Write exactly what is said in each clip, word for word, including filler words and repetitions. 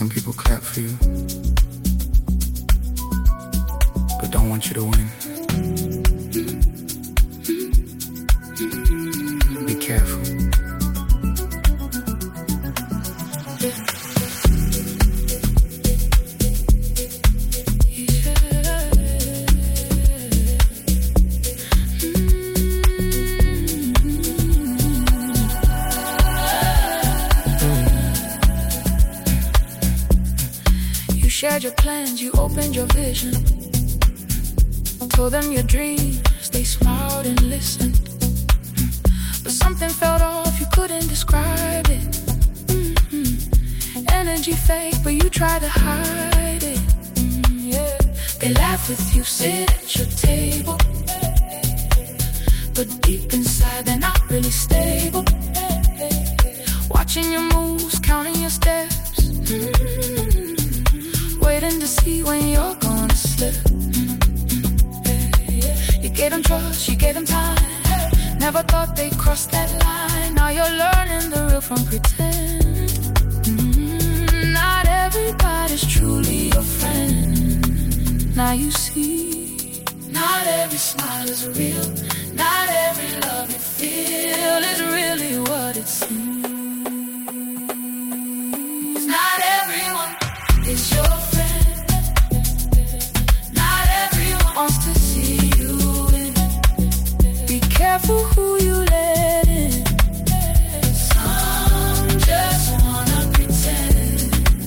some people clap for you, but don't want you to win. Be careful. Shared your plans, you opened your vision, told them your dreams, they smiled and listened. But something felt off, you couldn't describe it. Mm-hmm. Energy fake, but you tried to hide it. Mm-hmm. Yeah. They laugh with you, sit at your table, but deep inside they're not really stable. Watching your moves, counting your steps, mm-hmm. waiting to see when you're gonna slip. You gave them trust, you gave them time, never thought they'd cross that line. Now you're learning the real from pretend. Mm-hmm. Not everybody's truly your friend. Now you see, not every smile is real, not every love you feel is really what it seems. Not everyone is your friend. Careful who you let in. Some just wanna pretend.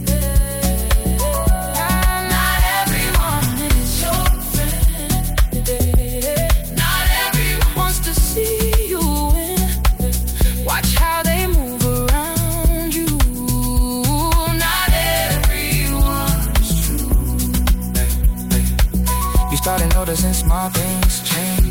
Not everyone is your friend. Not everyone wants to see you win. Watch how they move around you. Not everyone's true. You started noticing small things change.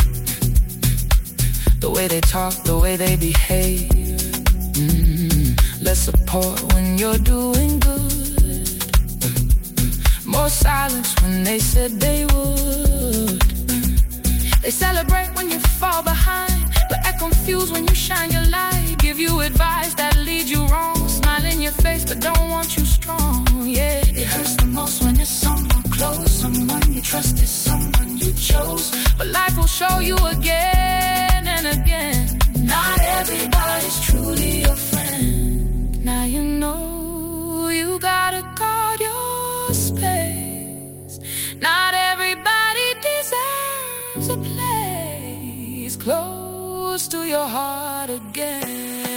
The way they talk, the way they behave. Mm-hmm. Less support when you're doing good. More silence when they said they would. They celebrate when you fall behind, but act confused when you shine your light. Give you advice that leads you wrong. Smile in your face but don't want you strong. Yeah, it hurts the most when it's someone close. Someone you trust is someone you chose. But life will show you again and again. Not everybody's truly your friend. Now you know you gotta guard your space. Not everybody deserves a place close to your heart again.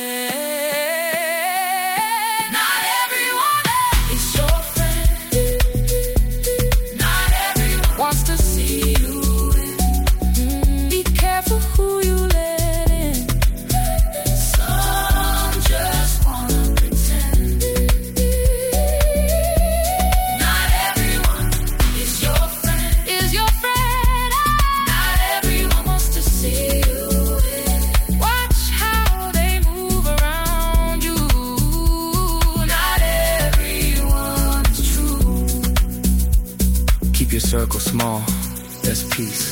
Not everyone is your friend. Not everyone wants to see you win. Be careful who you let in. Some just wanna pretend. Not everyone is your friend. Is your friend. Not everyone wants to see you win. Watch how they move around you. Not everyone is true. Keep your circle small, that's peace.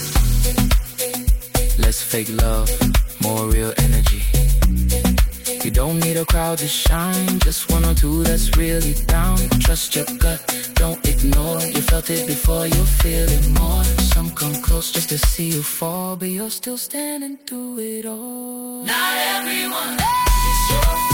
Less fake love, more real energy. You don't need a crowd to shine, just one or two that's really down. Trust your gut, don't ignore. You felt it before, you'll feel it more. Some come close just to see you fall, but you're still standing through it all. Not everyone is your friend.